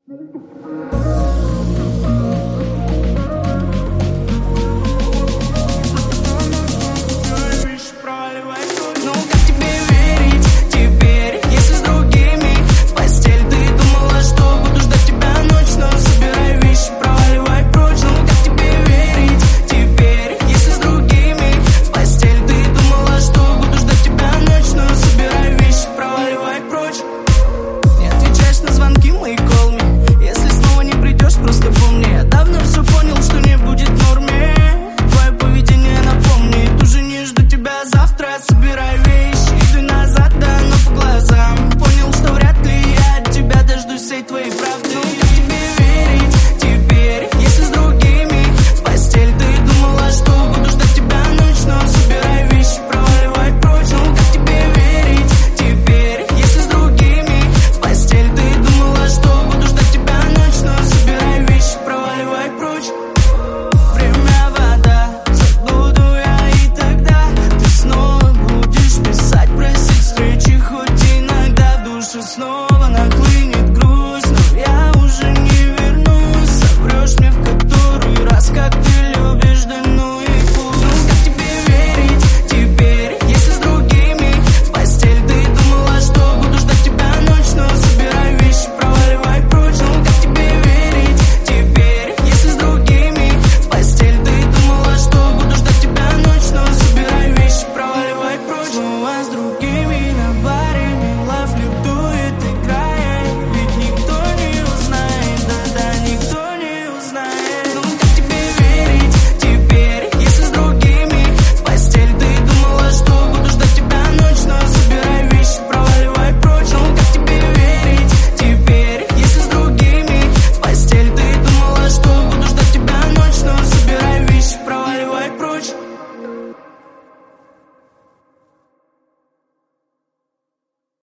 Собирай вещи, иду назад, да, но по глазам понял, что вряд ли я от тебя дождусь всей твоей правды. Ну как тебе верить?